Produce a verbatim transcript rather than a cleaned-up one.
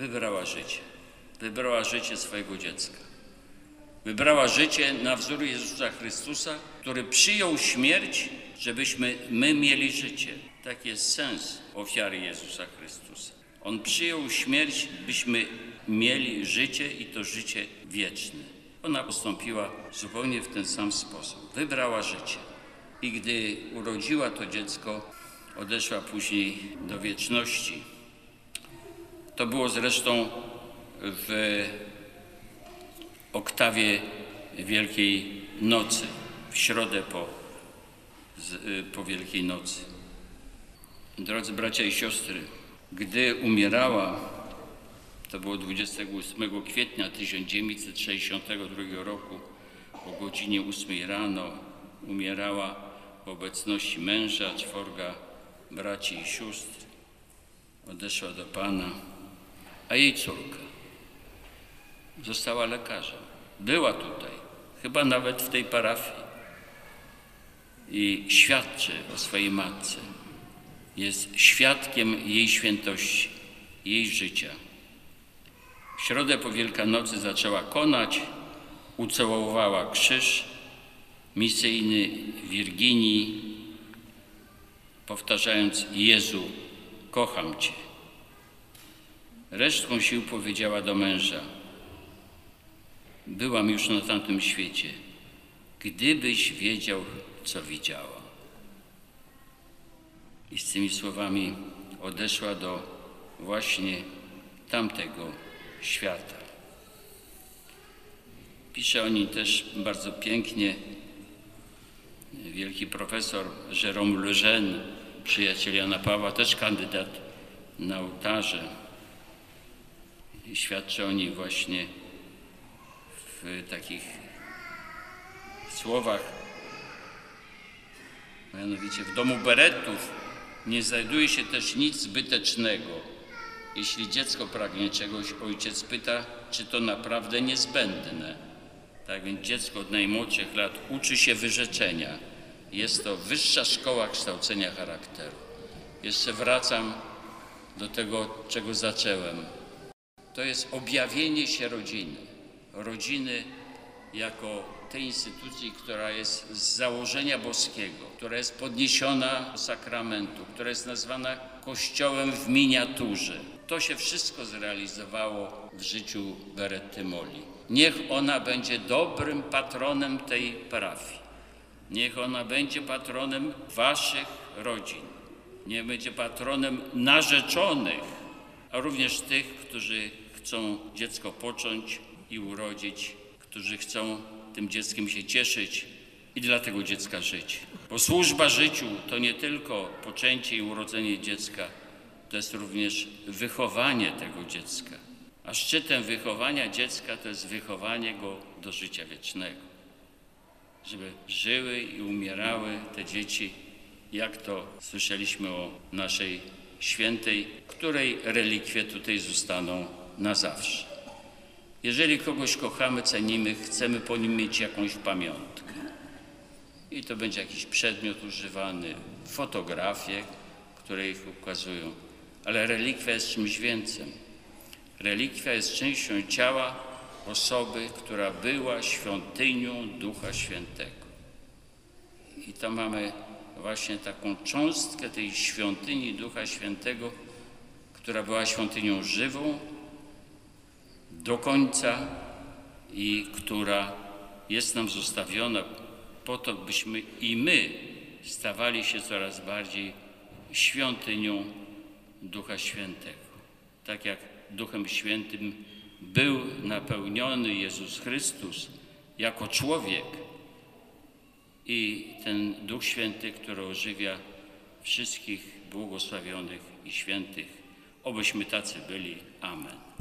wybrała życie. Wybrała życie swojego dziecka. Wybrała życie na wzór Jezusa Chrystusa, który przyjął śmierć, żebyśmy my mieli życie. Tak jest sens ofiary Jezusa Chrystusa. On przyjął śmierć, byśmy mieli życie i to życie wieczne. Ona postąpiła zupełnie w ten sam sposób. Wybrała życie. I gdy urodziła to dziecko, odeszła później do wieczności. To było zresztą w oktawie Wielkiej Nocy, w środę po, po Wielkiej Nocy. Drodzy bracia i siostry, gdy umierała, to było dwudziestego ósmego kwietnia tysiąc dziewięćset sześćdziesiątego drugiego roku, o godzinie ósmej rano umierała w obecności męża, czworga braci i sióstr. Odeszła do Pana, a jej córka została lekarzem. Była tutaj, chyba nawet w tej parafii i świadczy o swojej matce. Jest świadkiem jej świętości, jej życia. W środę po Wielkanocy zaczęła konać, ucałowała krzyż misyjny Wirginii, powtarzając: Jezu, kocham Cię. Resztką sił powiedziała do męża: byłam już na tamtym świecie, gdybyś wiedział, co widziała. I z tymi słowami odeszła do właśnie tamtego świata. Pisze o niej też bardzo pięknie wielki profesor Jérôme Lejeune, przyjaciel Jana Pawła, też kandydat na ołtarze. I świadczy o niej właśnie w takich słowach. Mianowicie: w domu Berettów nie znajduje się też nic zbytecznego. Jeśli dziecko pragnie czegoś, ojciec pyta, czy to naprawdę niezbędne. Tak więc dziecko od najmłodszych lat uczy się wyrzeczenia. Jest to wyższa szkoła kształcenia charakteru. Jeszcze wracam do tego, czego zacząłem. To jest objawienie się rodziny. Rodziny jako tej instytucji, która jest z założenia boskiego, która jest podniesiona do sakramentu, która jest nazwana Kościołem w miniaturze. To się wszystko zrealizowało w życiu Beretty Moli. Niech ona będzie dobrym patronem tej parafii. Niech ona będzie patronem waszych rodzin. Niech będzie patronem narzeczonych, a również tych, którzy chcą dziecko począć i urodzić, którzy chcą tym dzieckiem się cieszyć i dla tego dziecka żyć. Bo służba życiu to nie tylko poczęcie i urodzenie dziecka, to jest również wychowanie tego dziecka. A szczytem wychowania dziecka to jest wychowanie go do życia wiecznego. Żeby żyły i umierały te dzieci, jak to słyszeliśmy o naszej świętej, której relikwie tutaj zostaną na zawsze. Jeżeli kogoś kochamy, cenimy, chcemy po nim mieć jakąś pamiątkę. I to będzie jakiś przedmiot używany, fotografie, które ich ukazują. Ale relikwia jest czymś więcej. Relikwia jest częścią ciała osoby, która była świątynią Ducha Świętego. I tam mamy właśnie taką cząstkę tej świątyni Ducha Świętego, która była świątynią żywą do końca i która jest nam zostawiona po to, byśmy i my stawali się coraz bardziej świątynią Ducha Świętego. Tak jak Duchem Świętym był napełniony Jezus Chrystus jako człowiek i ten Duch Święty, który ożywia wszystkich błogosławionych i świętych. Obyśmy tacy byli. Amen.